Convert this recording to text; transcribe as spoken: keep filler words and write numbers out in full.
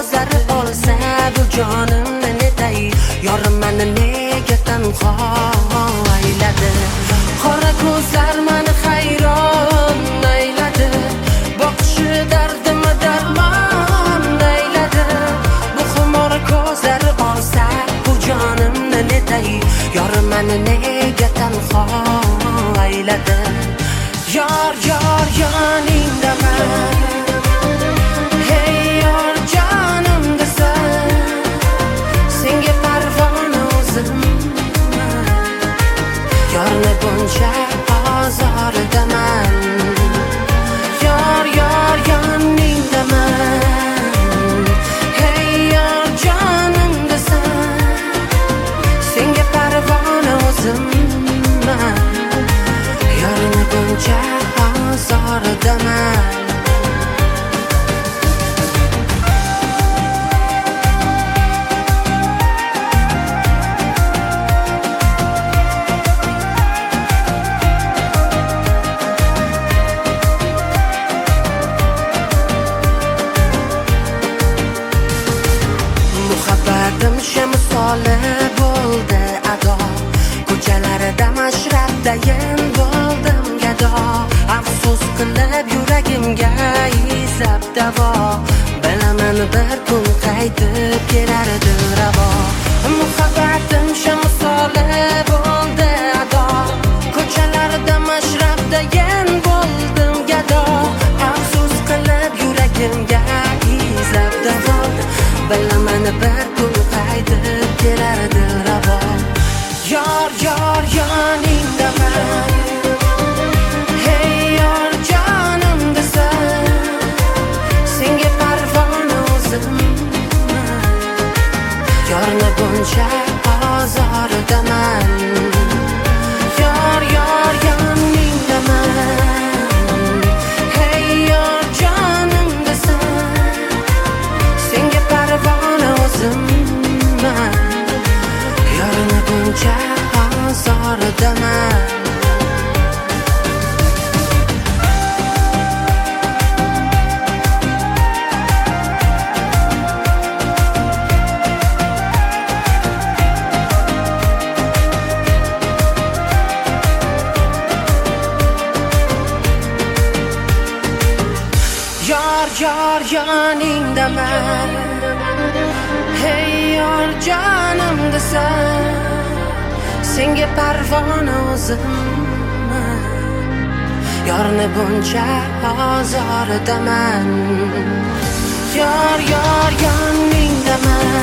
ko'zlari olsa bu jonimni netay, yorim meni nega tanho ayladi. Qora ko'zlar meni hayron ayladi, boqishi dardimni darmon ayladi. Bu xumor ko'zlar olsa bu jonimni netay, yorim meni nega tanho ayladi. Yor yor yoningdaman, hey yor jonim desan, senga parvona o'zimman. Yorni buncha ozordaman, yor yor yoningdaman, hey yor jonim desan, senga parvona o'zimman. Yorni buncha ozordaman. Muhabbatim shamsoli bo'ldi ado, ko'chalarida mashrabdayin bo'ldim gado. Afsus qilib yuragimga izlab davo, bilaman bir kun qaytib kelardi ravo. Muhabbatim shamsoli bo'ldi ado, ko'chalarida mashrabdayin bo'ldim gado. Afsus qilib yuragimga izlab davo, bilaman bir kun qaytib kelardi ravo. Yor yor yoningdaman, hey yor jonim desan, senga parvona o'zimman. Yorni buncha ozordaman, yor yor yoningdaman, hey yor jonim desan, senga parvona o'zimman. Yorni buncha ozordaman. Yor yor yoningdaman, hey yor jonim desan, senga parvona o'zimman. Yorni buncha ozordaman, yor yor yoningdaman,